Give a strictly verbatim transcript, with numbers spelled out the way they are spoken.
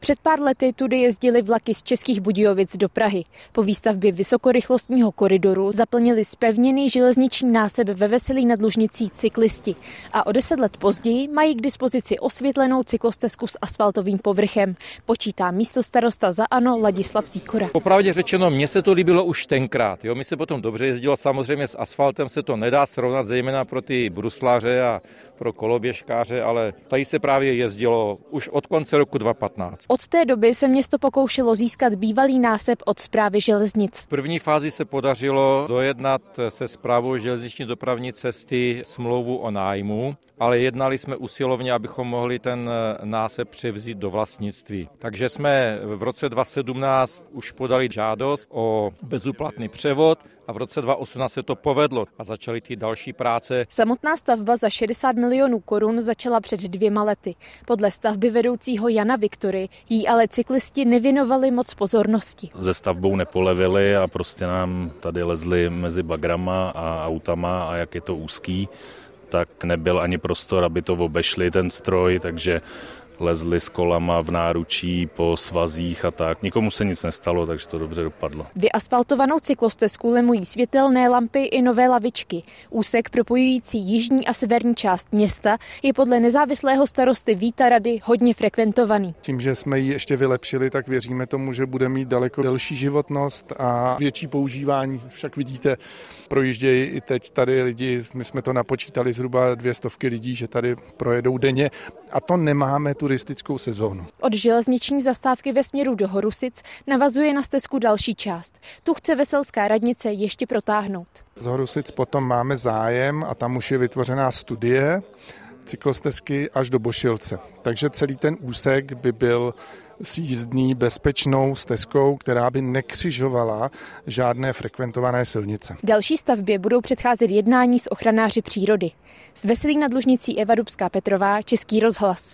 Před pár lety tudy jezdily vlaky z Českých Budějovic do Prahy. Po výstavbě vysokorychlostního koridoru zaplnili zpevněný železniční násep ve Veselí nad Lužnicí cyklisti a o deset let později mají k dispozici osvětlenou cyklostezku s asfaltovým povrchem. Počítá místostarosta za ANO Ladislav Sýkora. Popravdě řečeno, mně se to líbilo už tenkrát. Jo, mi se potom dobře jezdilo, samozřejmě s asfaltem se to nedá srovnat, zejména pro ty brusláře a pro koloběžkáře, ale tady se právě jezdilo už od konce roku dva tisíce patnáct. Od té doby se město pokoušelo získat bývalý násep od Správy železnic. V první fázi se podařilo dojednat se Správou železniční dopravní cesty smlouvu o nájmu, ale jednali jsme usilovně, abychom mohli ten násep převzít do vlastnictví. Takže jsme v roce dva tisíce sedmnáct už podali žádost o bezúplatný převod a v roce dva tisíce osmnáct se to povedlo a začaly ty další práce. Samotná stavba za šedesát milionů korun začala před dvěma lety. Podle stavby vedoucího Jana Viktory jí ale cyklisti nevěnovali moc pozornosti. Se stavbou nepolevili a prostě nám tady lezli mezi bagrama a autama a jak je to úzký, tak nebyl ani prostor, aby to obešli ten stroj, takže lezli s kolama v náručí po svazích a tak. Nikomu se nic nestalo, takže to dobře dopadlo. Vyasfaltovanou cyklostezku lemují světelné lampy i nové lavičky. Úsek propojující jižní a severní část města je podle nezávislého starosty Víta Rady hodně frekventovaný. Tím, že jsme ji ještě vylepšili, tak věříme tomu, že bude mít daleko delší životnost a větší používání. Však vidíte, projíždějí i teď tady lidi, my jsme to napočítali zhruba dvě stovky lidí, že tady projedou denně a to nemáme turistickou sezónu. Od železniční zastávky ve směru do Horusic navazuje na stezku další část. Tu chce Veselská radnice ještě protáhnout. Z Horusic potom máme zájem a tam už je vytvořená studie cyklostezky až do Bošilce. Takže celý ten úsek by byl s jízdní bezpečnou stezkou, která by nekřižovala žádné frekventované silnice. Další stavbě budou předcházet jednání s ochranáři přírody. Z Veselí nad Lužnicí Eva Dubská Petrová, Český rozhlas.